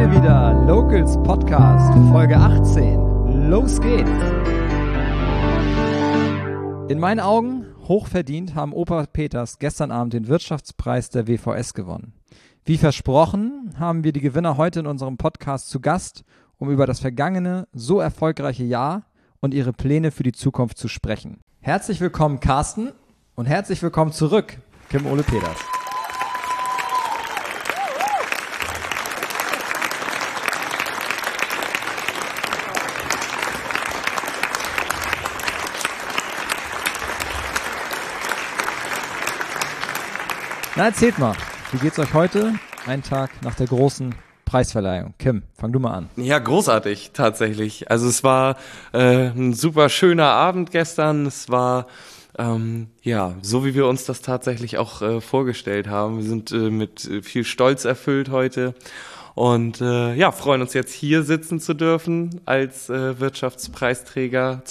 wir wieder, Locals Podcast, Folge 18. Los geht's! In meinen Augen hochverdient haben Opa Peters gestern Abend den Wirtschaftspreis der WVS gewonnen. Wie versprochen haben wir die Gewinner heute in unserem Podcast zu Gast, um über das vergangene, so erfolgreiche Jahr und ihre Pläne für die Zukunft zu sprechen. Herzlich willkommen, Carsten, und herzlich willkommen zurück, Kim Ole Peters. Na, erzählt mal, wie geht's euch heute, einen Tag nach der großen Preisverleihung? Kim, fang du mal an. Ja, großartig, tatsächlich. Also es war ein super schöner Abend gestern. Es war, so wie wir uns das tatsächlich auch vorgestellt haben. Wir sind mit viel Stolz erfüllt heute und freuen uns jetzt hier sitzen zu dürfen als Wirtschaftspreisträger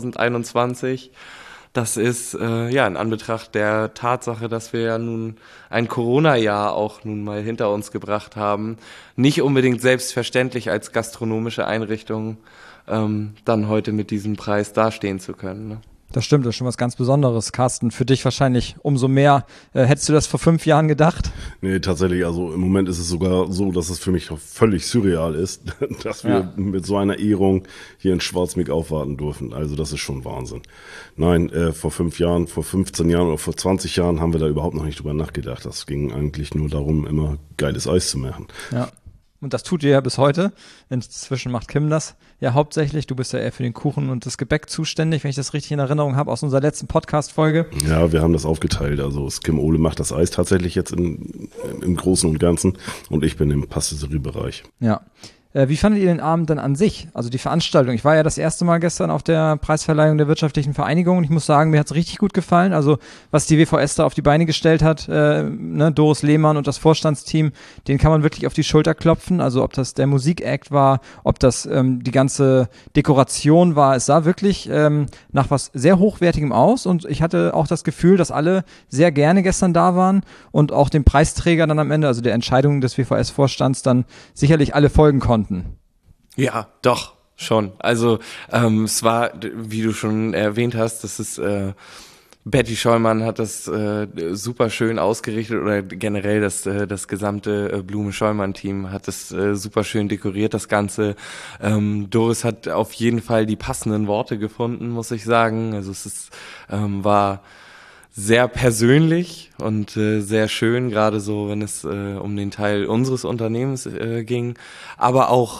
2021. Das ist in Anbetracht der Tatsache, dass wir ja nun ein Corona-Jahr auch nun mal hinter uns gebracht haben, nicht unbedingt selbstverständlich als gastronomische Einrichtung dann heute mit diesem Preis dastehen zu können. Ne? Das stimmt, das ist schon was ganz Besonderes. Carsten, für dich wahrscheinlich umso mehr. Hättest du das vor 5 Jahren gedacht? Nee, tatsächlich, also im Moment ist es sogar so, dass es für mich völlig surreal ist, dass wir mit so einer Ehrung hier in Schwarzmeck aufwarten dürfen. Also das ist schon Wahnsinn. Nein, vor 5 Jahren, vor 15 Jahren oder vor 20 Jahren haben wir da überhaupt noch nicht drüber nachgedacht. Das ging eigentlich nur darum, immer geiles Eis zu machen. Ja. Und das tut ihr ja bis heute. Inzwischen macht Kim das ja hauptsächlich. Du bist ja eher für den Kuchen und das Gebäck zuständig, wenn ich das richtig in Erinnerung habe, aus unserer letzten Podcast-Folge. Ja, wir haben das aufgeteilt. Also Kim Ole macht das Eis tatsächlich jetzt im Großen und Ganzen und ich bin im Pastisserie-Bereich. Ja. Wie fandet ihr den Abend dann an sich? Also die Veranstaltung. Ich war ja das erste Mal gestern auf der Preisverleihung der wirtschaftlichen Vereinigung und ich muss sagen, mir hat's richtig gut gefallen. Also was die WVS da auf die Beine gestellt hat, Doris Lehmann und das Vorstandsteam, denen kann man wirklich auf die Schulter klopfen. Also ob das der Musikact war, ob das die ganze Dekoration war. Es sah wirklich nach was sehr Hochwertigem aus und ich hatte auch das Gefühl, dass alle sehr gerne gestern da waren und auch dem Preisträger dann am Ende, also der Entscheidung des WVS-Vorstands, dann sicherlich alle folgen konnten. Ja, doch, schon. Also es war, wie du schon erwähnt hast, das ist Betty Scheumann hat das super schön ausgerichtet oder generell das gesamte Blume-Scheumann-Team hat das super schön dekoriert, das Ganze. Doris hat auf jeden Fall die passenden Worte gefunden, muss ich sagen. Also es war sehr persönlich und sehr schön, gerade so, wenn es um den Teil unseres Unternehmens ging. Aber auch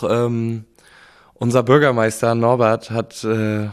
unser Bürgermeister Norbert hat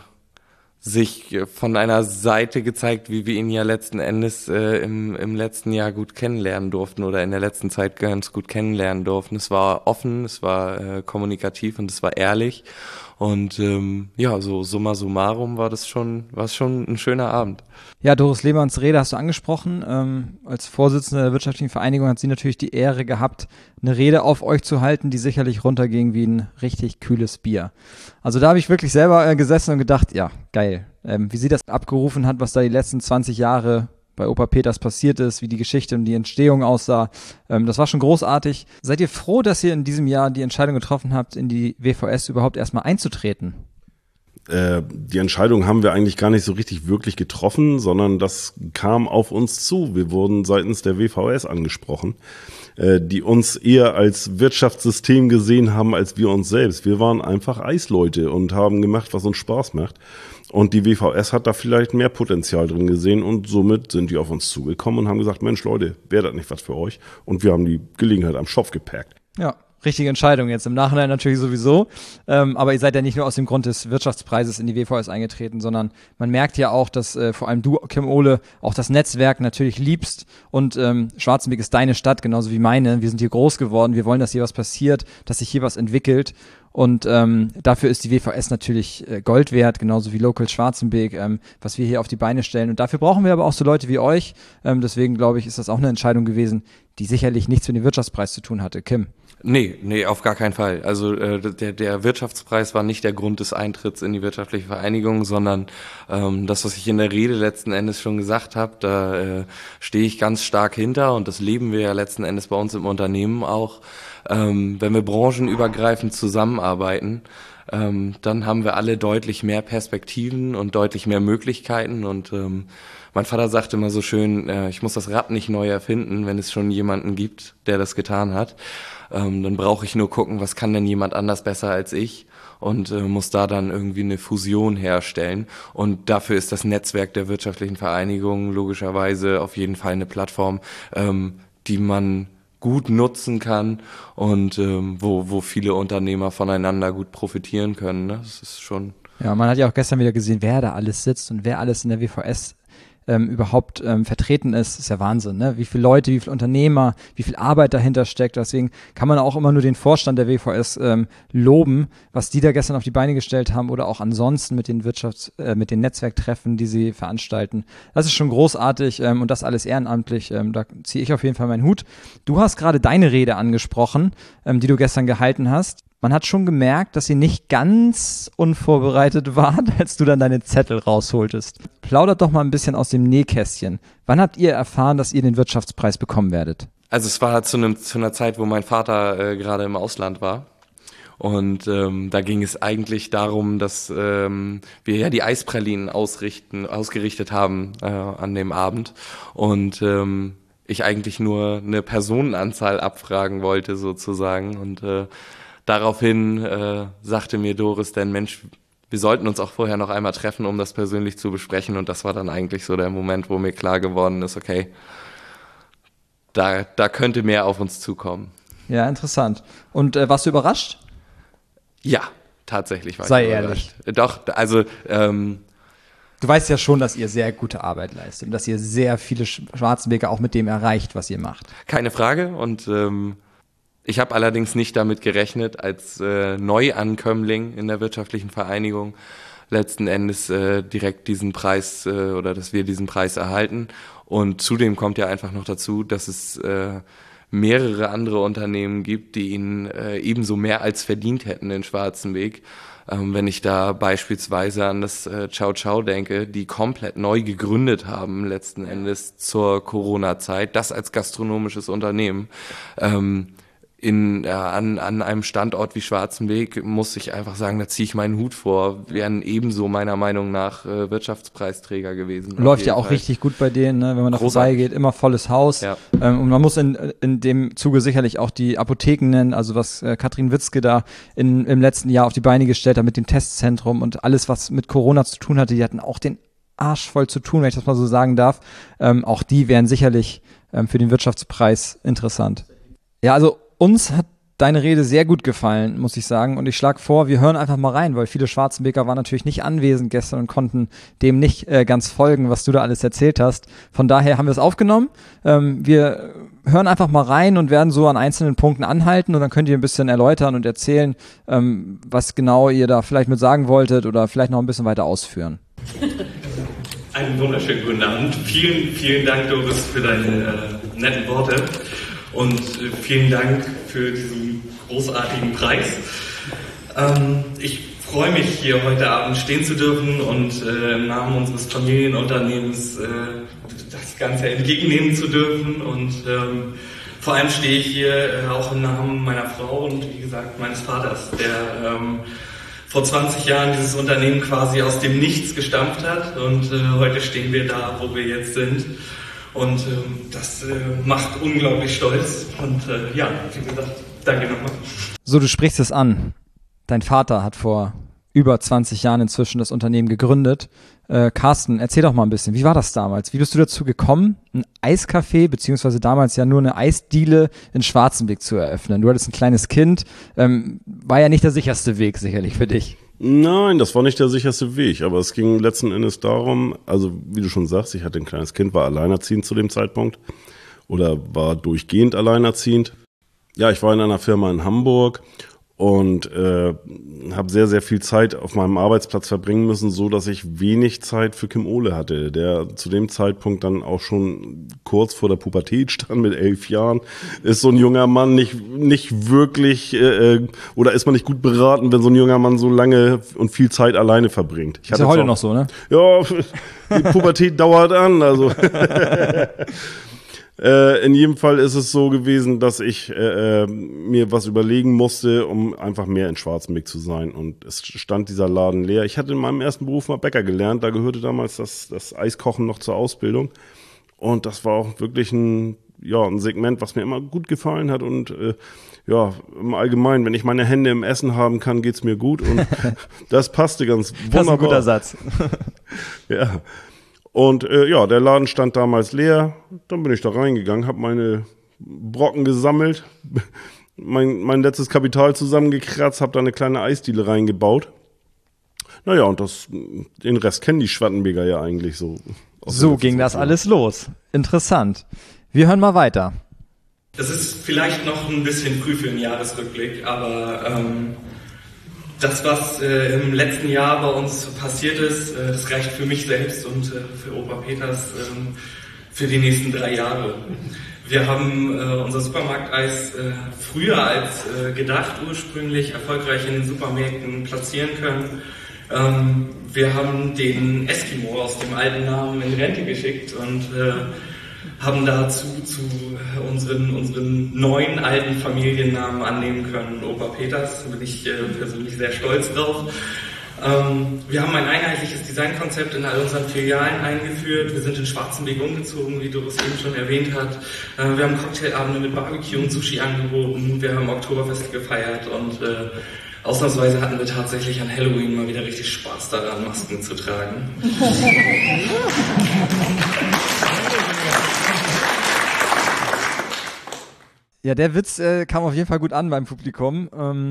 sich von einer Seite gezeigt, wie wir ihn ja letzten Endes im letzten Jahr gut kennenlernen durften oder in der letzten Zeit ganz gut kennenlernen durften. Es war offen, es war kommunikativ und es war ehrlich. Und so summa summarum war es schon ein schöner Abend. Ja, Doris Lehmanns Rede hast du angesprochen. Als Vorsitzende der wirtschaftlichen Vereinigung hat sie natürlich die Ehre gehabt, eine Rede auf euch zu halten, die sicherlich runterging wie ein richtig kühles Bier. Also da habe ich wirklich selber gesessen und gedacht, ja, geil. Wie sie das abgerufen hat, was da die letzten 20 Jahre bei Opa Peters passiert ist, wie die Geschichte und die Entstehung aussah. Das war schon großartig. Seid ihr froh, dass ihr in diesem Jahr die Entscheidung getroffen habt, in die WVS überhaupt erstmal einzutreten? Die Entscheidung haben wir eigentlich gar nicht so richtig wirklich getroffen, sondern das kam auf uns zu. Wir wurden seitens der WVS angesprochen, die uns eher als Wirtschaftssystem gesehen haben als wir uns selbst. Wir waren einfach Eisleute und haben gemacht, was uns Spaß macht. Und die WVS hat da vielleicht mehr Potenzial drin gesehen und somit sind die auf uns zugekommen und haben gesagt, Mensch Leute, wäre das nicht was für euch? Und wir haben die Gelegenheit am Schopf gepackt. Ja, richtige Entscheidung jetzt. Im Nachhinein natürlich sowieso. Aber ihr seid ja nicht nur aus dem Grund des Wirtschaftspreises in die WVS eingetreten, sondern man merkt ja auch, dass vor allem du, Kim Ole, auch das Netzwerk natürlich liebst. Und Schwarzenbeck ist deine Stadt, genauso wie meine. Wir sind hier groß geworden. Wir wollen, dass hier was passiert, dass sich hier was entwickelt. Und dafür ist die WVS natürlich Gold wert, genauso wie Local Schwarzenbeck, was wir hier auf die Beine stellen. Und dafür brauchen wir aber auch so Leute wie euch. Deswegen glaube ich, ist das auch eine Entscheidung gewesen, die sicherlich nichts mit dem Wirtschaftspreis zu tun hatte. Kim? Nee, auf gar keinen Fall. Also der Wirtschaftspreis war nicht der Grund des Eintritts in die wirtschaftliche Vereinigung, sondern das, was ich in der Rede letzten Endes schon gesagt habe, da stehe ich ganz stark hinter und das leben wir ja letzten Endes bei uns im Unternehmen auch. wenn wir branchenübergreifend zusammenarbeiten, dann haben wir alle deutlich mehr Perspektiven und deutlich mehr Möglichkeiten. Und mein Vater sagt immer so schön, ich muss das Rad nicht neu erfinden, wenn es schon jemanden gibt, der das getan hat. Dann brauche ich nur gucken, was kann denn jemand anders besser als ich, und muss da dann irgendwie eine Fusion herstellen. Und dafür ist das Netzwerk der wirtschaftlichen Vereinigungen logischerweise auf jeden Fall eine Plattform, die man gut nutzen kann und wo viele Unternehmer voneinander gut profitieren können. Ne? Das ist schon... Ja, man hat ja auch gestern wieder gesehen, wer da alles sitzt und wer alles in der WVS überhaupt vertreten ist ja Wahnsinn, ne? Wie viele Leute, wie viele Unternehmer, wie viel Arbeit dahinter steckt. Deswegen kann man auch immer nur den Vorstand der WVS loben, was die da gestern auf die Beine gestellt haben oder auch ansonsten mit den mit den Netzwerktreffen, die sie veranstalten. Das ist schon großartig und das alles ehrenamtlich. Da ziehe ich auf jeden Fall meinen Hut. Du hast gerade deine Rede angesprochen, die du gestern gehalten hast. Man hat schon gemerkt, dass ihr nicht ganz unvorbereitet wart, als du dann deine Zettel rausholtest. Plaudert doch mal ein bisschen aus dem Nähkästchen. Wann habt ihr erfahren, dass ihr den Wirtschaftspreis bekommen werdet? Also es war zu einer Zeit, wo mein Vater gerade im Ausland war. Und da ging es eigentlich darum, dass wir ja die Eispralinen ausgerichtet haben an dem Abend. Und ich eigentlich nur eine Personenanzahl abfragen wollte sozusagen. Und daraufhin sagte mir Doris dann, Mensch, wir sollten uns auch vorher noch einmal treffen, um das persönlich zu besprechen. Und das war dann eigentlich so der Moment, wo mir klar geworden ist, okay, da könnte mehr auf uns zukommen. Ja, interessant. Und warst du überrascht? Ja, tatsächlich war Sei ich ehrlich. überrascht. Doch, also du weißt ja schon, dass ihr sehr gute Arbeit leistet und dass ihr sehr viele Schwarzenbeker auch mit dem erreicht, was ihr macht. keine Frage. Und ich habe allerdings nicht damit gerechnet, als Neuankömmling in der wirtschaftlichen Vereinigung letzten Endes direkt diesen Preis oder dass wir diesen Preis erhalten. Und zudem kommt ja einfach noch dazu, dass es mehrere andere Unternehmen gibt, die ihn ebenso mehr als verdient hätten in Schwarzenbeck. Wenn ich da beispielsweise an das Ciao Ciao denke, die komplett neu gegründet haben letzten Endes zur Corona-Zeit, das als gastronomisches Unternehmen. An einem Standort wie Schwarzenbeck muss ich einfach sagen, da ziehe ich meinen Hut vor, wären ebenso meiner Meinung nach Wirtschaftspreisträger gewesen. Läuft ja auch richtig gut bei denen, ne? Wenn man da vorbeigeht, immer volles Haus. Ja. Und man muss in dem Zuge sicherlich auch die Apotheken nennen, also was Katrin Witzke da im letzten Jahr auf die Beine gestellt hat mit dem Testzentrum und alles, was mit Corona zu tun hatte, die hatten auch den Arsch voll zu tun, wenn ich das mal so sagen darf. Auch die wären sicherlich für den Wirtschaftspreis interessant. Ja, also uns hat deine Rede sehr gut gefallen, muss ich sagen. Und ich schlage vor, wir hören einfach mal rein, weil viele Schwarzenbeker waren natürlich nicht anwesend gestern und konnten dem nicht ganz folgen, was du da alles erzählt hast. Von daher haben wir es aufgenommen. Wir hören einfach mal rein und werden so an einzelnen Punkten anhalten und dann könnt ihr ein bisschen erläutern und erzählen, was genau ihr da vielleicht mit sagen wolltet oder vielleicht noch ein bisschen weiter ausführen. Einen wunderschönen guten Abend. Vielen, vielen Dank, Doris, für deine netten Worte. Und vielen Dank für diesen großartigen Preis. Ich freue mich, hier heute Abend stehen zu dürfen und im Namen unseres Familienunternehmens das Ganze entgegennehmen zu dürfen. Und vor allem stehe ich hier auch im Namen meiner Frau und wie gesagt meines Vaters, der vor 20 Jahren dieses Unternehmen quasi aus dem Nichts gestampft hat. Und heute stehen wir da, wo wir jetzt sind. Und das macht unglaublich stolz. Und ja, wie gesagt, danke nochmal. So, du sprichst es an. Dein Vater hat vor über 20 Jahren inzwischen das Unternehmen gegründet. Carsten, erzähl doch mal ein bisschen, wie war das damals? Wie bist du dazu gekommen, ein Eiscafé, beziehungsweise damals ja nur eine Eisdiele in Schwarzenbeck zu eröffnen? Du hattest ein kleines Kind, war ja nicht der sicherste Weg sicherlich für dich. Nein, das war nicht der sicherste Weg, aber es ging letzten Endes darum, also wie du schon sagst, ich hatte ein kleines Kind, war alleinerziehend zu dem Zeitpunkt oder war durchgehend alleinerziehend. Ja, ich war in einer Firma in Hamburg und habe sehr, sehr viel Zeit auf meinem Arbeitsplatz verbringen müssen, so dass ich wenig Zeit für Kim Ohle hatte, der zu dem Zeitpunkt dann auch schon kurz vor der Pubertät stand mit 11 Jahren. Ist so ein junger Mann nicht wirklich oder ist man nicht gut beraten, wenn so ein junger Mann so lange und viel Zeit alleine verbringt. Ist ja heute noch so, ne? Ja, die Pubertät dauert an, also In jedem Fall ist es so gewesen, dass ich mir was überlegen musste, um einfach mehr in Schwarzenbeck zu sein. Und es stand dieser Laden leer. Ich hatte in meinem ersten Beruf mal Bäcker gelernt. Da gehörte damals das Eiskochen noch zur Ausbildung. Und das war auch wirklich ein Segment, was mir immer gut gefallen hat. Und im Allgemeinen, wenn ich meine Hände im Essen haben kann, geht's mir gut. Und das passte ganz wunderbar. Das ist ein guter Satz. Ja. Und der Laden stand damals leer. Dann bin ich da reingegangen, habe meine Brocken gesammelt, mein letztes Kapital zusammengekratzt, habe da eine kleine Eisdiele reingebaut. Naja, und den Rest kennen die Schwarzenbeker ja eigentlich so. So ging das alles los. Interessant. Wir hören mal weiter. Es ist vielleicht noch ein bisschen früh für einen Jahresrückblick, aber das, was im letzten Jahr bei uns passiert ist, das reicht für mich selbst und für Opa Peters für die nächsten 3 Jahre. Wir haben unser Supermarkteis früher als gedacht ursprünglich erfolgreich in den Supermärkten platzieren können. Wir haben den Eskimo aus dem alten Namen in Rente geschickt und haben dazu zu unseren neuen alten Familiennamen annehmen können. Opa Peters, da bin ich persönlich sehr stolz drauf. Wir haben ein einheitliches Designkonzept in all unseren Filialen eingeführt. Wir sind in Schwarzenbeck umgezogen, wie Doris eben schon erwähnt hat. Wir haben Cocktailabende mit Barbecue und Sushi angeboten. Wir haben Oktoberfest gefeiert und ausnahmsweise hatten wir tatsächlich an Halloween mal wieder richtig Spaß daran, Masken zu tragen. Ja, der Witz kam auf jeden Fall gut an beim Publikum.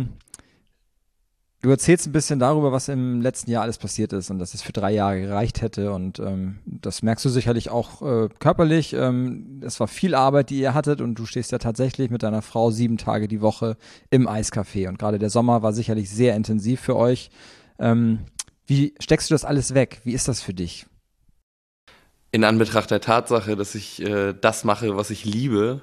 Du erzählst ein bisschen darüber, was im letzten Jahr alles passiert ist und dass es für 3 Jahre gereicht hätte und das merkst du sicherlich auch körperlich. Es war viel Arbeit, die ihr hattet und du stehst ja tatsächlich mit deiner Frau 7 Tage die Woche im Eiscafé und gerade der Sommer war sicherlich sehr intensiv für euch. Wie steckst du das alles weg? Wie ist das für dich? In Anbetracht der Tatsache, dass ich das mache, was ich liebe,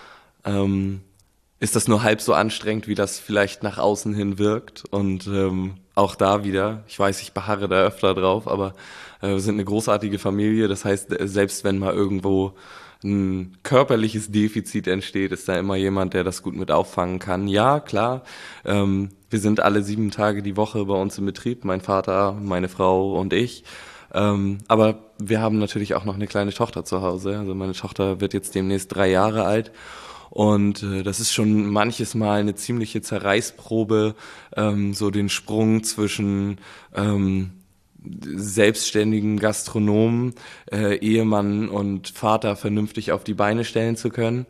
ist das nur halb so anstrengend, wie das vielleicht nach außen hin wirkt. Und auch da wieder, ich weiß, ich beharre da öfter drauf, aber wir sind eine großartige Familie. Das heißt, selbst wenn mal irgendwo ein körperliches Defizit entsteht, ist da immer jemand, der das gut mit auffangen kann. Ja, klar, wir sind alle 7 Tage die Woche bei uns im Betrieb, mein Vater, meine Frau und ich. Aber wir haben natürlich auch noch eine kleine Tochter zu Hause. Also meine Tochter wird jetzt demnächst 3 Jahre alt. Und das ist schon manches Mal eine ziemliche Zerreißprobe, so den Sprung zwischen selbstständigen Gastronomen, Ehemann und Vater vernünftig auf die Beine stellen zu können.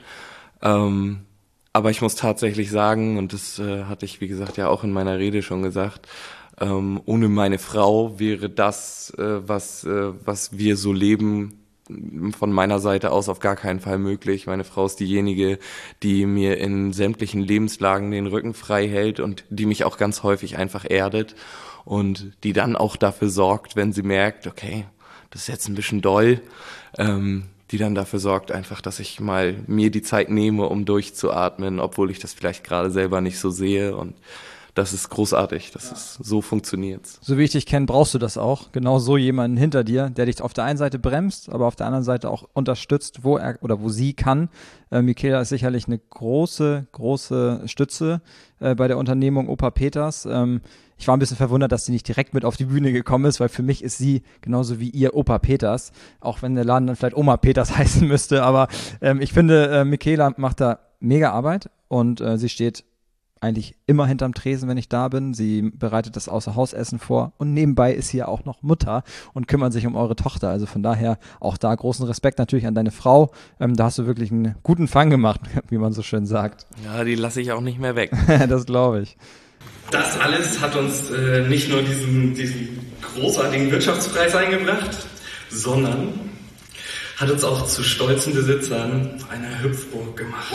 Aber ich muss tatsächlich sagen, und das hatte ich, wie gesagt, ja auch in meiner Rede schon gesagt, ohne meine Frau wäre das, was wir so leben, von meiner Seite aus auf gar keinen Fall möglich. Meine Frau ist diejenige, die mir in sämtlichen Lebenslagen den Rücken frei hält und die mich auch ganz häufig einfach erdet und die dann auch dafür sorgt, wenn sie merkt, okay, das ist jetzt ein bisschen doll, die dann dafür sorgt einfach, dass ich mal mir die Zeit nehme, um durchzuatmen, obwohl ich das vielleicht gerade selber nicht so sehe und das ist großartig, so funktioniert's. So wie ich dich kenne, brauchst du das auch. Genau so jemanden hinter dir, der dich auf der einen Seite bremst, aber auf der anderen Seite auch unterstützt, wo er oder wo sie kann. Michaela ist sicherlich eine große Stütze bei der Unternehmung Opa Peters. Ich war ein bisschen verwundert, dass sie nicht direkt mit auf die Bühne gekommen ist, weil für mich ist sie genauso wie ihr Opa Peters, auch wenn der Laden dann vielleicht Oma Peters heißen müsste. Aber ich finde, Michaela macht da mega Arbeit und sie steht eigentlich immer hinterm Tresen, wenn ich da bin. Sie bereitet das Außerhausessen vor und nebenbei ist sie ja auch noch Mutter und kümmert sich um eure Tochter. Also von daher auch da großen Respekt natürlich an deine Frau. Da hast du wirklich einen guten Fang gemacht, wie man so schön sagt. Ja, die lasse ich auch nicht mehr weg. Das glaube ich. Das alles hat uns nicht nur diesen großartigen Wirtschaftspreis eingebracht, sondern hat uns auch zu stolzen Besitzern einer Hüpfburg gemacht.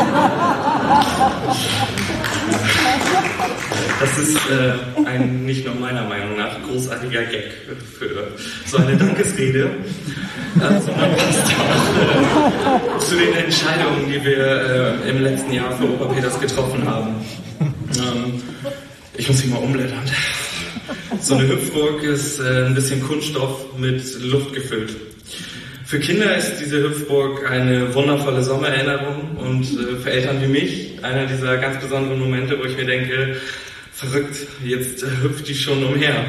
Das ist ein nicht nur meiner Meinung nach großartiger Gag für so eine Dankesrede, sondern passt auch zu den Entscheidungen, die wir im letzten Jahr für Opa Peters getroffen haben. Ich muss hier mal umblättern. So eine Hüpfburg ist ein bisschen Kunststoff mit Luft gefüllt. Für Kinder ist diese Hüpfburg eine wundervolle Sommererinnerung und für Eltern wie mich einer dieser ganz besonderen Momente, wo ich mir denke, verrückt, jetzt hüpft die schon umher.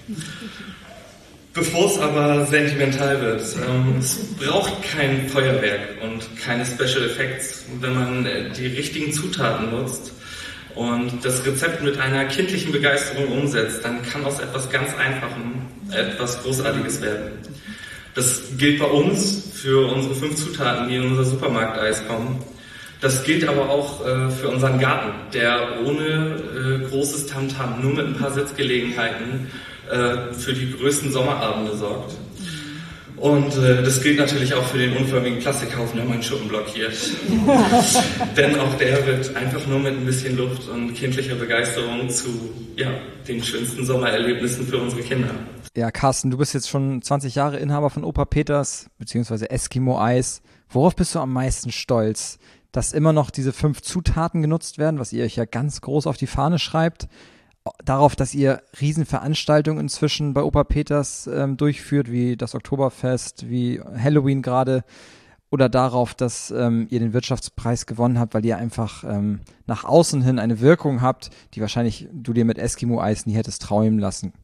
Bevor es aber sentimental wird, es braucht kein Feuerwerk und keine Special Effects, wenn man die richtigen Zutaten nutzt und das Rezept mit einer kindlichen Begeisterung umsetzt, dann kann aus etwas ganz Einfachem etwas Großartiges werden. Das gilt bei uns für unsere 5 Zutaten, die in unser Supermarkteis kommen. Das gilt aber auch für unseren Garten, der ohne großes Tamtam, nur mit ein paar Sitzgelegenheiten für die größten Sommerabende sorgt. Und das gilt natürlich auch für den unförmigen Plastikhaufen, der meinen Schuppen blockiert. Denn auch der wird einfach nur mit ein bisschen Luft und kindlicher Begeisterung zu den schönsten Sommererlebnissen für unsere Kinder. Ja, Carsten, du bist jetzt schon 20 Jahre Inhaber von Opa Peters, beziehungsweise Eskimo Eis. Worauf bist du am meisten stolz? Dass immer noch diese 5 Zutaten genutzt werden, was ihr euch ja ganz groß auf die Fahne schreibt. Darauf, dass ihr Riesenveranstaltungen inzwischen bei Opa Peters durchführt, wie das Oktoberfest, wie Halloween gerade. Oder darauf, dass ihr den Wirtschaftspreis gewonnen habt, weil ihr einfach nach außen hin eine Wirkung habt, die wahrscheinlich du dir mit Eskimo Eis nie hättest träumen lassen.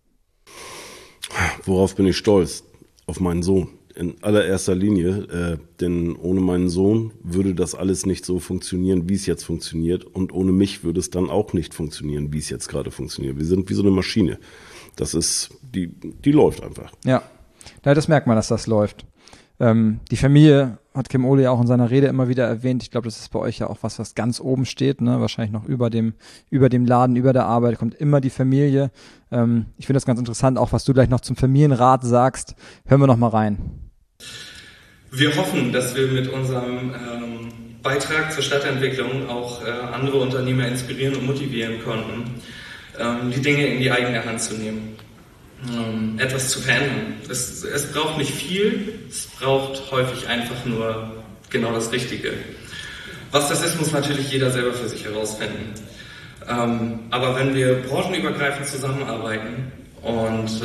Worauf bin ich stolz? Auf meinen Sohn. In allererster Linie, denn ohne meinen Sohn würde das alles nicht so funktionieren, wie es jetzt funktioniert. Und ohne mich würde es dann auch nicht funktionieren, wie es jetzt gerade funktioniert. Wir sind wie so eine Maschine. Das ist, die läuft einfach. Ja, das merkt man, dass das läuft. Die Familie hat Kim Ole ja auch in seiner Rede immer wieder erwähnt. Ich glaube, das ist bei euch ja auch was ganz oben steht, ne? Wahrscheinlich noch über dem Laden, über der Arbeit kommt immer die Familie. Ich finde das ganz interessant, auch was du gleich noch zum Familienrat sagst. Hören wir noch mal rein. Wir hoffen, dass wir mit unserem Beitrag zur Stadtentwicklung auch andere Unternehmer inspirieren und motivieren konnten, die Dinge in die eigene Hand zu nehmen. Etwas zu verändern. Es braucht nicht viel, es braucht häufig einfach nur genau das Richtige. Was das ist, muss natürlich jeder selber für sich herausfinden. Aber wenn wir branchenübergreifend zusammenarbeiten und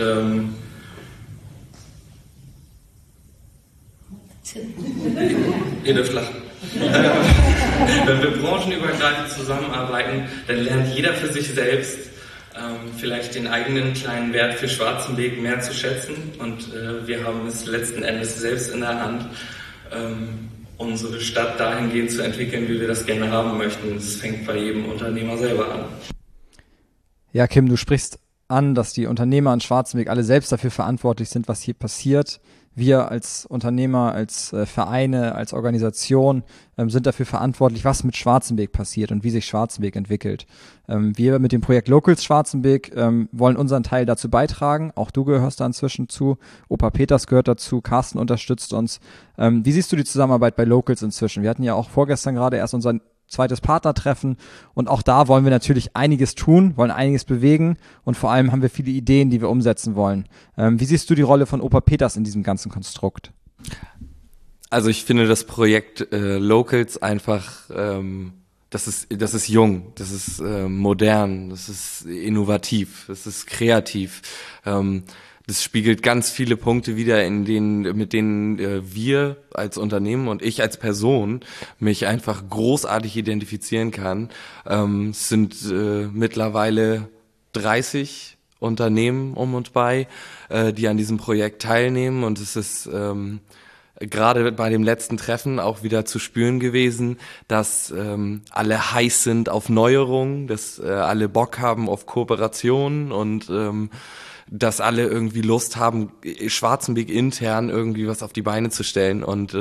ihr dürft lachen. Wenn wir branchenübergreifend zusammenarbeiten, dann lernt jeder für sich selbst vielleicht den eigenen kleinen Wert für Schwarzenberg mehr zu schätzen und wir haben es letzten Endes selbst in der Hand, unsere Stadt dahingehend zu entwickeln, wie wir das gerne haben möchten. Das fängt bei jedem Unternehmer selber an. Ja, Kim, du sprichst an, dass die Unternehmer in Schwarzenberg alle selbst dafür verantwortlich sind, was hier passiert. Wir als Unternehmer, als Vereine, als Organisation sind dafür verantwortlich, was mit Schwarzenberg passiert und wie sich Schwarzenberg entwickelt. Wir mit dem Projekt Locals Schwarzenberg wollen unseren Teil dazu beitragen. Auch du gehörst da inzwischen zu. Opa Peters gehört dazu. Carsten unterstützt uns. Wie siehst du die Zusammenarbeit bei Locals inzwischen? Wir hatten ja auch vorgestern gerade erst unser zweites Partnertreffen und auch da wollen wir natürlich einiges tun, wollen einiges bewegen und vor allem haben wir viele Ideen, die wir umsetzen wollen. Wie siehst du die Rolle von Opa Peters in diesem ganzen Konstrukt? Also ich finde das Projekt Locals einfach, das ist jung, das ist modern, das ist innovativ, das ist kreativ. Das spiegelt ganz viele Punkte wider, mit denen wir als Unternehmen und ich als Person mich einfach großartig identifizieren kann. Es sind mittlerweile 30 Unternehmen um und bei, die an diesem Projekt teilnehmen und es ist gerade bei dem letzten Treffen auch wieder zu spüren gewesen, dass alle heiß sind auf Neuerungen, dass alle Bock haben auf Kooperation und dass alle irgendwie Lust haben, Schwarzenberg intern irgendwie was auf die Beine zu stellen. Und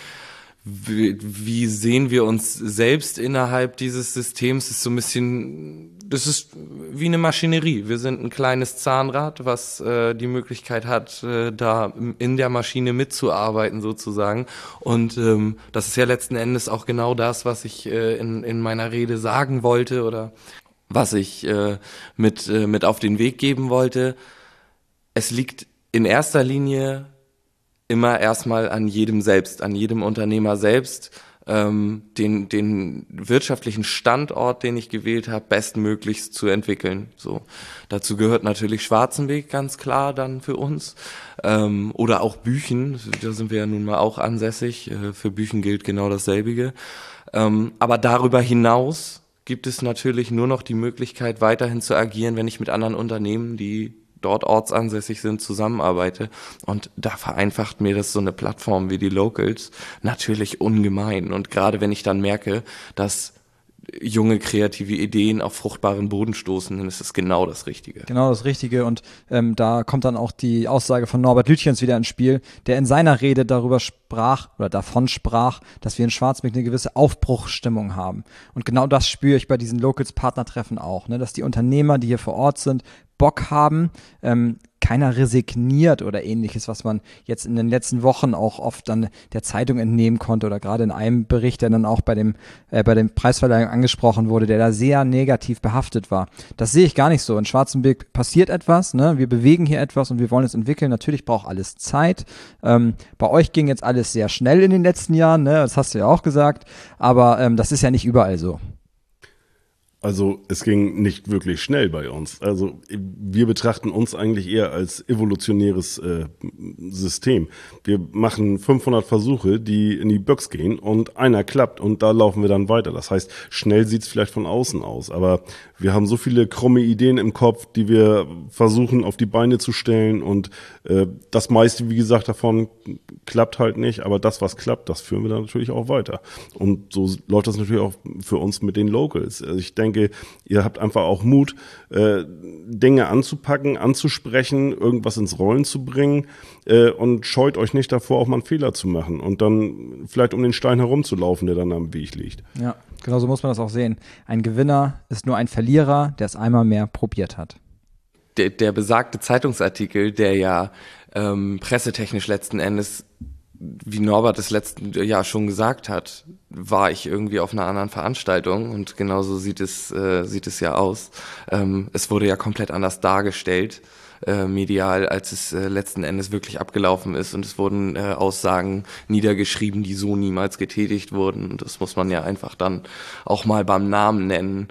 wie sehen wir uns selbst innerhalb dieses Systems? Ist so ein bisschen, das ist wie eine Maschinerie. Wir sind ein kleines Zahnrad, was die Möglichkeit hat, da in der Maschine mitzuarbeiten sozusagen. Und das ist ja letzten Endes auch genau das, was ich in meiner Rede sagen wollte oder was ich mit auf den Weg geben wollte. Es liegt in erster Linie immer erstmal an jedem selbst, an jedem Unternehmer selbst, den wirtschaftlichen Standort, den ich gewählt habe, bestmöglichst zu entwickeln. So, dazu gehört natürlich Schwarzenberg ganz klar dann für uns, oder auch Büchen, da sind wir ja nun mal auch ansässig, für Büchen gilt genau dasselbige. Aber darüber hinaus gibt es natürlich nur noch die Möglichkeit, weiterhin zu agieren, wenn ich mit anderen Unternehmen, die dort ortsansässig sind, zusammenarbeite. Und da vereinfacht mir das so eine Plattform wie die Locals natürlich ungemein. Und gerade wenn ich dann merke, dass junge kreative Ideen auf fruchtbaren Boden stoßen, dann ist es genau das Richtige. Genau das Richtige, und da kommt dann auch die Aussage von Norbert Lütjens wieder ins Spiel, der in seiner Rede darüber sprach oder davon sprach, dass wir in Schwarzmeck eine gewisse Aufbruchsstimmung haben. Und genau das spüre ich bei diesen Locals-Partnertreffen auch, ne? Dass die Unternehmer, die hier vor Ort sind, Bock haben, keiner resigniert oder ähnliches, was man jetzt in den letzten Wochen auch oft dann der Zeitung entnehmen konnte oder gerade in einem Bericht, der dann auch bei dem Preisverleihung angesprochen wurde, der da sehr negativ behaftet war. Das sehe ich gar nicht so. In Schwarzenberg passiert etwas, ne? Wir bewegen hier etwas und wir wollen es entwickeln. Natürlich braucht alles Zeit. Bei euch ging jetzt alles sehr schnell in den letzten Jahren, ne? Das hast du ja auch gesagt, aber das ist ja nicht überall so. Also es ging nicht wirklich schnell bei uns. Also wir betrachten uns eigentlich eher als evolutionäres System. Wir machen 500 Versuche, die in die Box gehen, und einer klappt und da laufen wir dann weiter. Das heißt, schnell sieht's vielleicht von außen aus, aber wir haben so viele krumme Ideen im Kopf, die wir versuchen auf die Beine zu stellen, und das meiste, wie gesagt, davon klappt halt nicht, aber das, was klappt, das führen wir dann natürlich auch weiter. Und so läuft das natürlich auch für uns mit den Locals. Also ich denke, ihr habt einfach auch Mut, Dinge anzupacken, anzusprechen, irgendwas ins Rollen zu bringen, und scheut euch nicht davor, auch mal einen Fehler zu machen und dann vielleicht um den Stein herumzulaufen, der dann am Weg liegt. Ja, genau so muss man das auch sehen. Ein Gewinner ist nur ein Verlierer, der es einmal mehr probiert hat. Der besagte Zeitungsartikel, der ja pressetechnisch letzten Endes, wie Norbert es letzten Jahr schon gesagt hat, war ich irgendwie auf einer anderen Veranstaltung, und genauso sieht es ja aus. Es wurde ja komplett anders dargestellt, medial, als es letzten Endes wirklich abgelaufen ist, und es wurden Aussagen niedergeschrieben, die so niemals getätigt wurden, und das muss man ja einfach dann auch mal beim Namen nennen.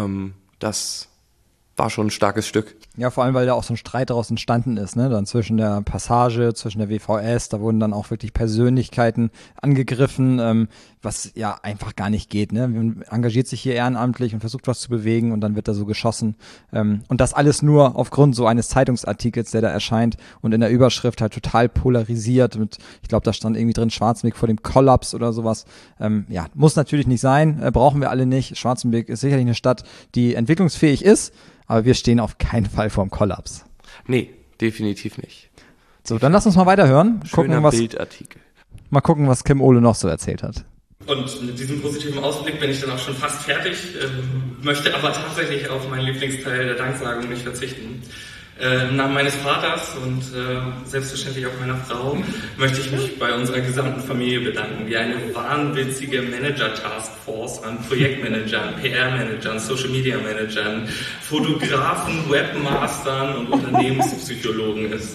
Das war schon ein starkes Stück. Ja, vor allem, weil da auch so ein Streit daraus entstanden ist, ne? Dann zwischen der Passage, zwischen der WVS, da wurden dann auch wirklich Persönlichkeiten angegriffen, was ja einfach gar nicht geht, ne? Man engagiert sich hier ehrenamtlich und versucht was zu bewegen, und dann wird da so geschossen. Und das alles nur aufgrund so eines Zeitungsartikels, der da erscheint und in der Überschrift halt total polarisiert mit, ich glaube, da stand irgendwie drin, Schwarzenberg vor dem Kollaps oder sowas. Ja, muss natürlich nicht sein, brauchen wir alle nicht. Schwarzenberg ist sicherlich eine Stadt, die entwicklungsfähig ist, aber wir stehen auf keinen Fall vorm Kollaps. Nee, definitiv nicht. So, dann lass uns mal weiterhören. Schöner Bildartikel. Mal gucken, was Kim Ohle noch so erzählt hat. Und mit diesem positiven Ausblick bin ich dann auch schon fast fertig, möchte aber tatsächlich auf meinen Lieblingsteil der Danksagung nicht verzichten. Im Namen meines Vaters und selbstverständlich auch meiner Frau möchte ich mich bei unserer gesamten Familie bedanken, die eine wahnwitzige Manager-Taskforce an Projektmanagern, PR-Managern, Social-Media-Managern, Fotografen, Webmastern und Unternehmenspsychologen ist.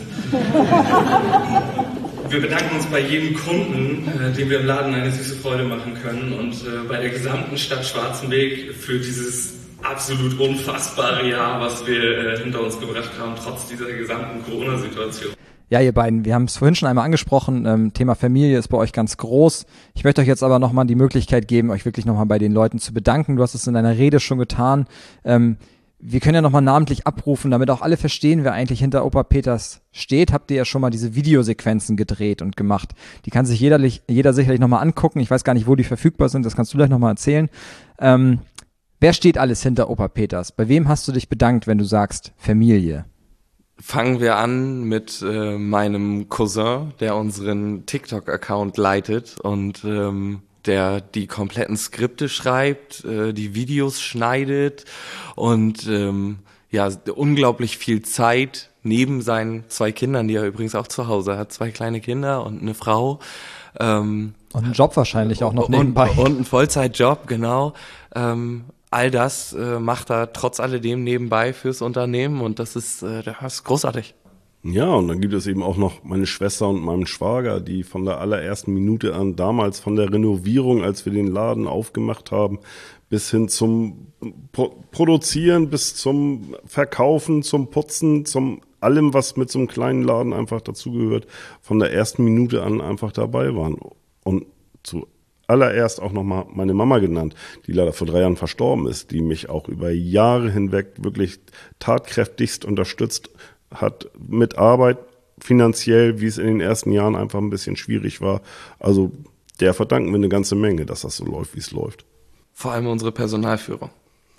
Wir bedanken uns bei jedem Kunden, dem wir im Laden eine süße Freude machen können, und bei der gesamten Stadt Schwarzenberg für dieses absolut unfassbare Jahr, was wir hinter uns gebracht haben, trotz dieser gesamten Corona-Situation. Ja, ihr beiden, wir haben es vorhin schon einmal angesprochen, Thema Familie ist bei euch ganz groß. Ich möchte euch jetzt aber nochmal die Möglichkeit geben, euch wirklich nochmal bei den Leuten zu bedanken. Du hast es in deiner Rede schon getan. Wir können ja nochmal namentlich abrufen, damit auch alle verstehen, wer eigentlich hinter Opa Peters steht. Habt ihr ja schon mal diese Videosequenzen gedreht und gemacht. Die kann sich jeder sicherlich nochmal angucken. Ich weiß gar nicht, wo die verfügbar sind, das kannst du gleich nochmal erzählen. Wer steht alles hinter Opa Peters? Bei wem hast du dich bedankt, wenn du sagst Familie? Fangen wir an mit meinem Cousin, der unseren TikTok-Account leitet und der die kompletten Skripte schreibt, die Videos schneidet und unglaublich viel Zeit neben seinen 2 Kindern, die er übrigens auch zu Hause hat, 2 kleine Kinder und eine Frau. Und einen Job wahrscheinlich auch noch nebenbei. Und einen Vollzeitjob, genau. All das macht er trotz alledem nebenbei fürs Unternehmen, und das ist großartig. Ja, und dann gibt es eben auch noch meine Schwester und meinen Schwager, die von der allerersten Minute an, damals von der Renovierung, als wir den Laden aufgemacht haben, bis hin zum Produzieren, bis zum Verkaufen, zum Putzen, zum allem, was mit so einem kleinen Laden einfach dazugehört, von der ersten Minute an einfach dabei waren. Und zuallererst auch nochmal meine Mama genannt, die leider vor 3 Jahren verstorben ist, die mich auch über Jahre hinweg wirklich tatkräftigst unterstützt hat mit Arbeit, finanziell, wie es in den ersten Jahren einfach ein bisschen schwierig war. Also der verdanken wir eine ganze Menge, dass das so läuft, wie es läuft. Vor allem unsere Personalführung.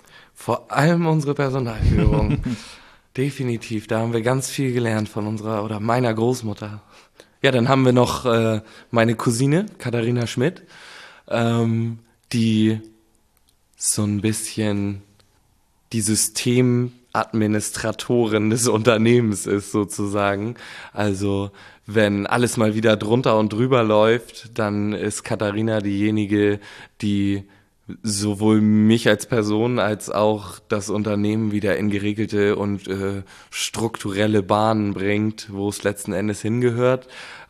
Definitiv, da haben wir ganz viel gelernt von unserer oder meiner Großmutter. Ja, dann haben wir noch meine Cousine, Katharina Schmidt, die so ein bisschen die Systemadministratorin des Unternehmens ist sozusagen. Also wenn alles mal wieder drunter und drüber läuft, dann ist Katharina diejenige, die sowohl mich als Person als auch das Unternehmen wieder in geregelte und strukturelle Bahnen bringt, wo es letzten Endes hingehört.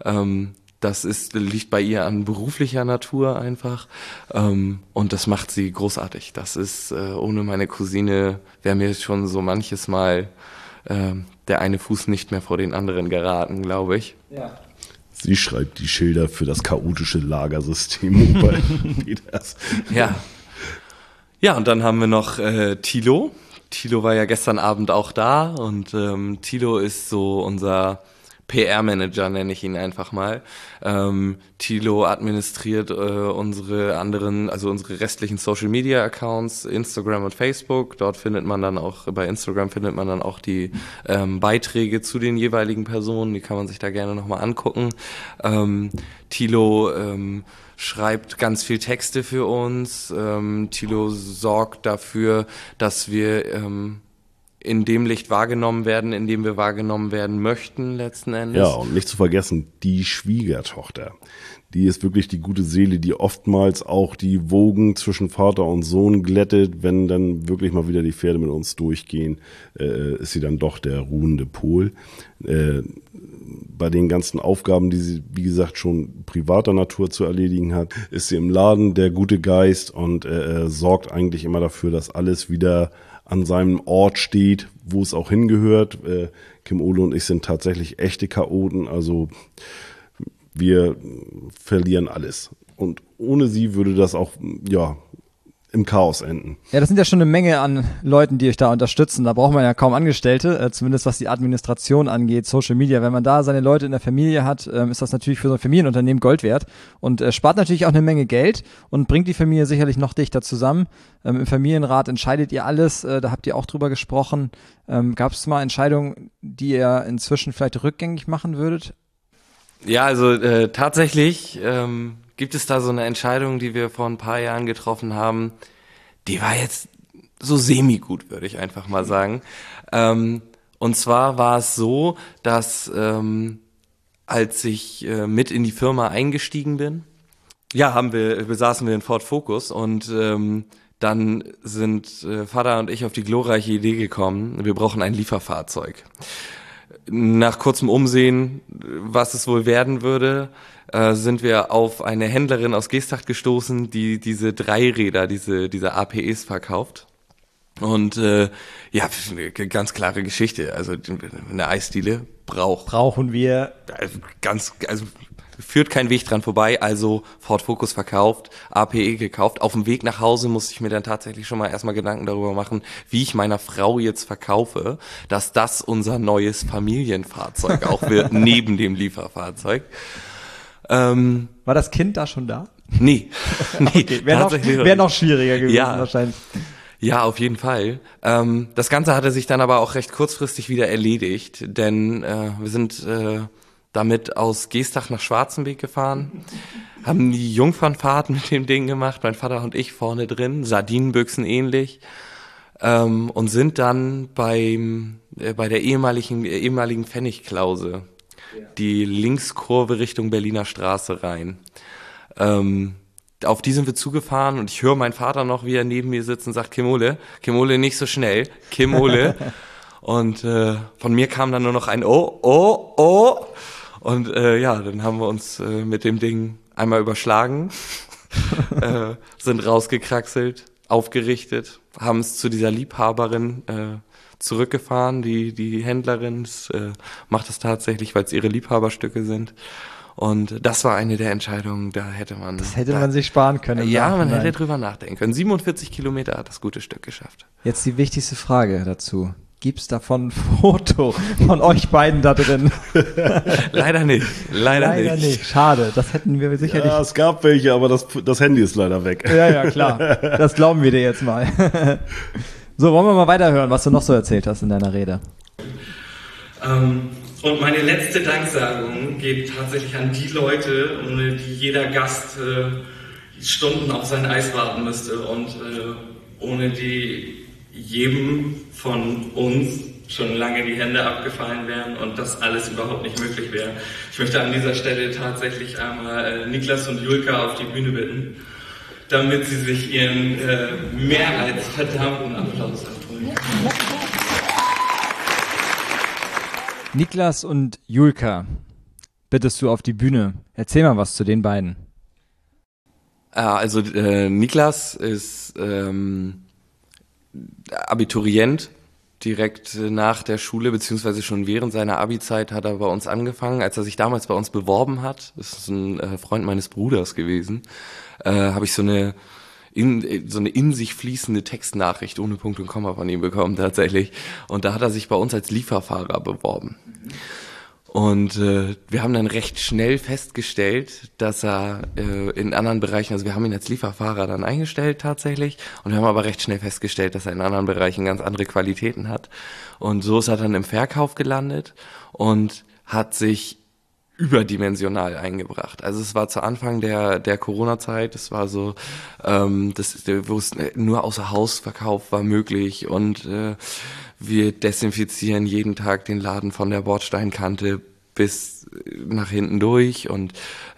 Liegt bei ihr an beruflicher Natur einfach. Und das macht sie großartig. Das ist, ohne meine Cousine wäre mir schon so manches Mal der eine Fuß nicht mehr vor den anderen geraten, glaube ich. Ja. Sie schreibt die Schilder für das chaotische Lagersystem bei Peters. Ja. Ja, und dann haben wir noch Thilo. Thilo war ja gestern Abend auch da und Thilo ist so unser PR-Manager, nenne ich ihn einfach mal. Thilo administriert unsere restlichen Social-Media-Accounts, Instagram und Facebook. Bei Instagram findet man dann auch die Beiträge zu den jeweiligen Personen. Die kann man sich da gerne nochmal angucken. Thilo schreibt ganz viel Texte für uns. Thilo sorgt dafür, dass wir in dem Licht wahrgenommen werden, in dem wir wahrgenommen werden möchten, letzten Endes. Ja, und nicht zu vergessen, die Schwiegertochter. Die ist wirklich die gute Seele, die oftmals auch die Wogen zwischen Vater und Sohn glättet. Wenn dann wirklich mal wieder die Pferde mit uns durchgehen, ist sie dann doch der ruhende Pol. Bei den ganzen Aufgaben, die sie, wie gesagt, schon privater Natur zu erledigen hat, ist sie im Laden der gute Geist und sorgt eigentlich immer dafür, dass alles wieder an seinem Ort steht, wo es auch hingehört. Kim Ole und ich sind tatsächlich echte Chaoten, also wir verlieren alles. Und ohne sie würde das auch, ja, im Chaos enden. Ja, das sind ja schon eine Menge an Leuten, die euch da unterstützen. Da braucht man ja kaum Angestellte, zumindest was die Administration angeht, Social Media. Wenn man da seine Leute in der Familie hat, ist das natürlich für so ein Familienunternehmen Gold wert und spart natürlich auch eine Menge Geld und bringt die Familie sicherlich noch dichter zusammen. Im Familienrat entscheidet ihr alles, da habt ihr auch drüber gesprochen. Gab es mal Entscheidungen, die ihr inzwischen vielleicht rückgängig machen würdet? Ja, also tatsächlich gibt es da so eine Entscheidung, die wir vor ein paar Jahren getroffen haben, die war jetzt so semi-gut, würde ich einfach mal sagen. Und zwar war es so, dass als ich mit in die Firma eingestiegen bin, ja, besaßen wir den Ford Focus und dann sind Vater und ich auf die glorreiche Idee gekommen, wir brauchen ein Lieferfahrzeug. Nach kurzem Umsehen, was es wohl werden würde, sind wir auf eine Händlerin aus Geesthacht gestoßen, die diese Dreiräder, diese APEs verkauft. Und ja, eine ganz klare Geschichte. Also eine Eisdiele brauchen wir. Führt kein Weg dran vorbei, also Ford Focus verkauft, APE gekauft. Auf dem Weg nach Hause musste ich mir dann tatsächlich schon mal erstmal Gedanken darüber machen, wie ich meiner Frau jetzt verkaufe, dass das unser neues Familienfahrzeug auch wird, neben dem Lieferfahrzeug. War das Kind da schon da? Nee. Okay, wäre noch schwieriger gewesen wahrscheinlich. Ja, auf jeden Fall. Das Ganze hatte sich dann aber auch recht kurzfristig wieder erledigt, denn wir sind damit aus Geesthacht nach Schwarzenbeek gefahren, haben die Jungfernfahrt mit dem Ding gemacht, mein Vater und ich vorne drin, Sardinenbüchsen ähnlich, und sind dann bei der ehemaligen Pfennigklause, die Linkskurve Richtung Berliner Straße rein. Auf die sind wir zugefahren und ich höre meinen Vater noch, wie er neben mir sitzt und sagt, Kim Ole, nicht so schnell, Kim Ole. Und von mir kam dann nur noch ein Oh, oh, oh. Und dann haben wir uns mit dem Ding einmal überschlagen, sind rausgekraxelt, aufgerichtet, haben es zu dieser Liebhaberin zurückgefahren. Die Händlerin macht das tatsächlich, weil es ihre Liebhaberstücke sind. Und das war eine der Entscheidungen, da hätte man... Das hätte man sich sparen können. Ja, man hätte drüber nachdenken können. 47 Kilometer hat das gute Stück geschafft. Jetzt die wichtigste Frage dazu. Gibt's davon ein Foto von euch beiden da drin? Leider nicht. Leider nicht. Schade, das hätten wir sicherlich... Ja, es gab welche, aber das Handy ist leider weg. Ja, klar. Das glauben wir dir jetzt mal. So, wollen wir mal weiterhören, was du noch so erzählt hast in deiner Rede. Und meine letzte Danksagung geht tatsächlich an die Leute, ohne die jeder Gast Stunden auf sein Eis warten müsste und ohne die jedem von uns schon lange die Hände abgefallen wären und das alles überhaupt nicht möglich wäre. Ich möchte an dieser Stelle tatsächlich einmal Niklas und Julka auf die Bühne bitten, damit sie sich ihren mehr als verdammten Applaus abholen. Niklas und Julka, bittest du auf die Bühne. Erzähl mal was zu den beiden. Also Niklas ist Abiturient, direkt nach der Schule, beziehungsweise schon während seiner Abi-Zeit hat er bei uns angefangen. Als er sich damals bei uns beworben hat, das ist ein Freund meines Bruders gewesen, habe ich so eine in sich fließende Textnachricht ohne Punkt und Komma von ihm bekommen tatsächlich. Und da hat er sich bei uns als Lieferfahrer beworben. Und wir haben dann recht schnell festgestellt, dass er in anderen Bereichen, also wir haben ihn als Lieferfahrer dann eingestellt tatsächlich, und wir haben aber recht schnell festgestellt, dass er in anderen Bereichen ganz andere Qualitäten hat. Und so ist er dann im Verkauf gelandet und hat sich überdimensional eingebracht. Also es war zu Anfang der Corona-Zeit, es war so, wo es nur außer Hausverkauf war möglich und wir desinfizieren jeden Tag den Laden von der Bordsteinkante bis nach hinten durch und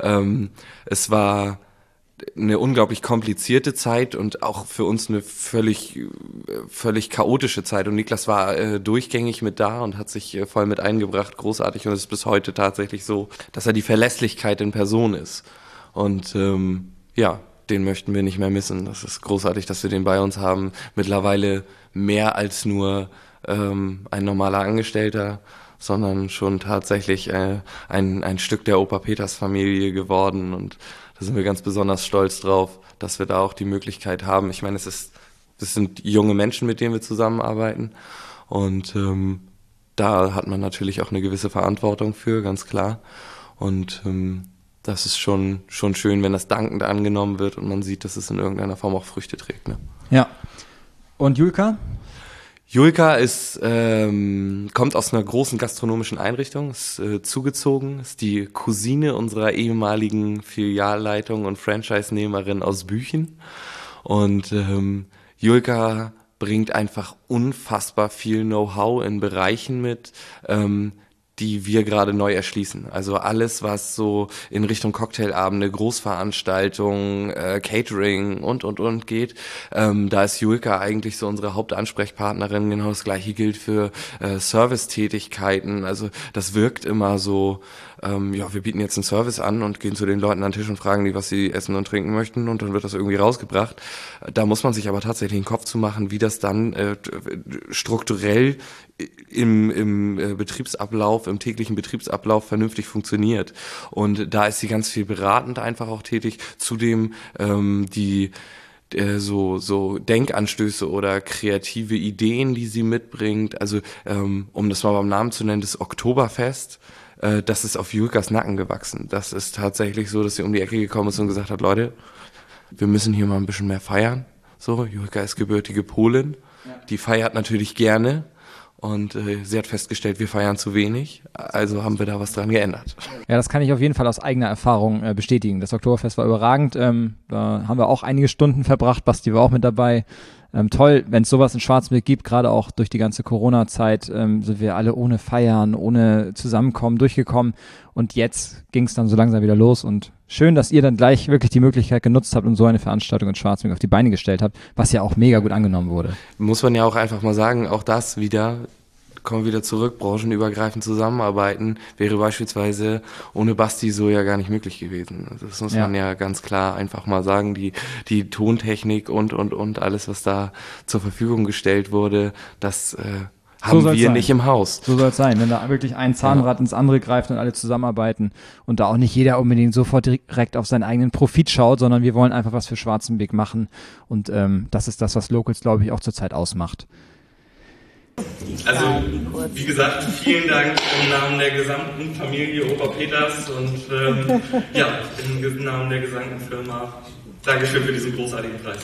es war eine unglaublich komplizierte Zeit und auch für uns eine völlig chaotische Zeit. Und Niklas war durchgängig mit da und hat sich voll mit eingebracht, großartig. Und es ist bis heute tatsächlich so, dass er die Verlässlichkeit in Person ist. Und den möchten wir nicht mehr missen. Das ist großartig, dass wir den bei uns haben. Mittlerweile mehr als nur ein normaler Angestellter, sondern schon tatsächlich ein Stück der Opa-Peters-Familie geworden. Und da sind wir ganz besonders stolz drauf, dass wir da auch die Möglichkeit haben. Ich meine, das sind junge Menschen, mit denen wir zusammenarbeiten. Und da hat man natürlich auch eine gewisse Verantwortung für, ganz klar. Und das ist schon schön, wenn das dankend angenommen wird und man sieht, dass es in irgendeiner Form auch Früchte trägt. Ne? Ja. Und Julka? Julka kommt aus einer großen gastronomischen Einrichtung, ist zugezogen, ist die Cousine unserer ehemaligen Filialleitung und Franchise-Nehmerin aus Büchen. Und Julka bringt einfach unfassbar viel Know-how in Bereichen mit, die wir gerade neu erschließen. Also alles, was so in Richtung Cocktailabende, Großveranstaltungen, Catering und geht. Da ist Julka eigentlich so unsere Hauptansprechpartnerin. Genau das Gleiche gilt für Servicetätigkeiten. Also das wirkt immer so, wir bieten jetzt einen Service an und gehen zu den Leuten an den Tisch und fragen die, was sie essen und trinken möchten und dann wird das irgendwie rausgebracht. Da muss man sich aber tatsächlich den Kopf zu machen, wie das dann strukturell im Betriebsablauf, im täglichen Betriebsablauf vernünftig funktioniert. Und da ist sie ganz viel beratend einfach auch tätig. Zudem so Denkanstöße oder kreative Ideen, die sie mitbringt. Also um das mal beim Namen zu nennen, das Oktoberfest, das ist auf Julkas Nacken gewachsen. Das ist tatsächlich so, dass sie um die Ecke gekommen ist und gesagt hat, Leute, wir müssen hier mal ein bisschen mehr feiern. So, Julka ist gebürtige Polin, die feiert natürlich gerne. Und sie hat festgestellt, wir feiern zu wenig, also haben wir da was dran geändert. Ja, das kann ich auf jeden Fall aus eigener Erfahrung bestätigen. Das Oktoberfest war überragend, da haben wir auch einige Stunden verbracht, Basti war auch mit dabei. Toll, wenn es sowas in Schwarzwald gibt, gerade auch durch die ganze Corona-Zeit, sind wir alle ohne Feiern, ohne Zusammenkommen durchgekommen und jetzt ging es dann so langsam wieder los und schön, dass ihr dann gleich wirklich die Möglichkeit genutzt habt und so eine Veranstaltung in Schwarzwald auf die Beine gestellt habt, was ja auch mega gut angenommen wurde. Muss man ja auch einfach mal sagen, auch das wieder kommen wir wieder zurück, branchenübergreifend zusammenarbeiten, wäre beispielsweise ohne Basti so ja gar nicht möglich gewesen. Also das muss man ja ganz klar einfach mal sagen, die Tontechnik und alles, was da zur Verfügung gestellt wurde, das haben wir nicht im Haus. So soll es sein, wenn da wirklich ein Zahnrad ins andere greift und alle zusammenarbeiten und da auch nicht jeder unbedingt sofort direkt auf seinen eigenen Profit schaut, sondern wir wollen einfach was für Schwarzenbeck machen und das ist das, was Locals, glaube ich, auch zurzeit ausmacht. Also, wie gesagt, vielen Dank im Namen der gesamten Familie Opa Peters und im Namen der gesamten Firma. Dankeschön für diesen großartigen Preis.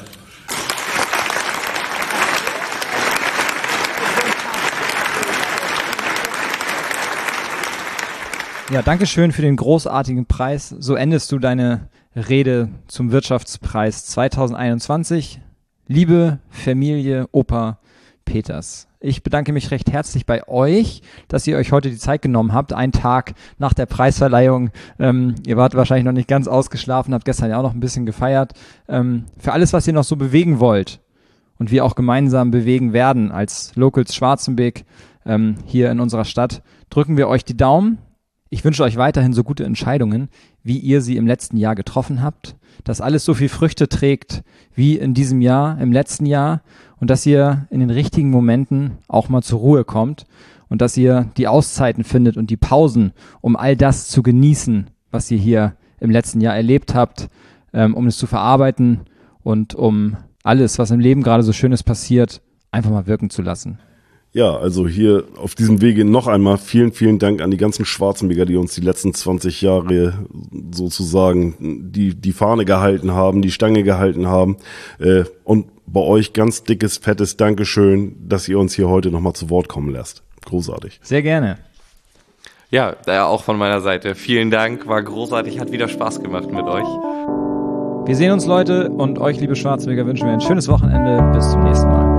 Ja, dankeschön für den großartigen Preis. So endest du deine Rede zum Wirtschaftspreis 2021. Liebe Familie Opa Peters, ich bedanke mich recht herzlich bei euch, dass ihr euch heute die Zeit genommen habt, einen Tag nach der Preisverleihung. Ihr wart wahrscheinlich noch nicht ganz ausgeschlafen, habt gestern ja auch noch ein bisschen gefeiert. Für alles, was ihr noch so bewegen wollt und wir auch gemeinsam bewegen werden als Locals Schwarzenbeck hier in unserer Stadt, drücken wir euch die Daumen. Ich wünsche euch weiterhin so gute Entscheidungen, wie ihr sie im letzten Jahr getroffen habt, dass alles so viel Früchte trägt wie in diesem Jahr, im letzten Jahr und dass ihr in den richtigen Momenten auch mal zur Ruhe kommt und dass ihr die Auszeiten findet und die Pausen, um all das zu genießen, was ihr hier im letzten Jahr erlebt habt, um es zu verarbeiten und um alles, was im Leben gerade so Schönes passiert, einfach mal wirken zu lassen. Ja, also hier auf diesem Wege noch einmal vielen, vielen Dank an die ganzen Schwarzenbeker, die uns die letzten 20 Jahre sozusagen die Fahne gehalten haben, die Stange gehalten haben. Und bei euch ganz dickes, fettes Dankeschön, dass ihr uns hier heute nochmal zu Wort kommen lässt. Großartig. Sehr gerne. Ja, auch von meiner Seite. Vielen Dank, war großartig, hat wieder Spaß gemacht mit euch. Wir sehen uns, Leute, und euch, liebe Schwarzenbeker, wünschen wir ein schönes Wochenende. Bis zum nächsten Mal.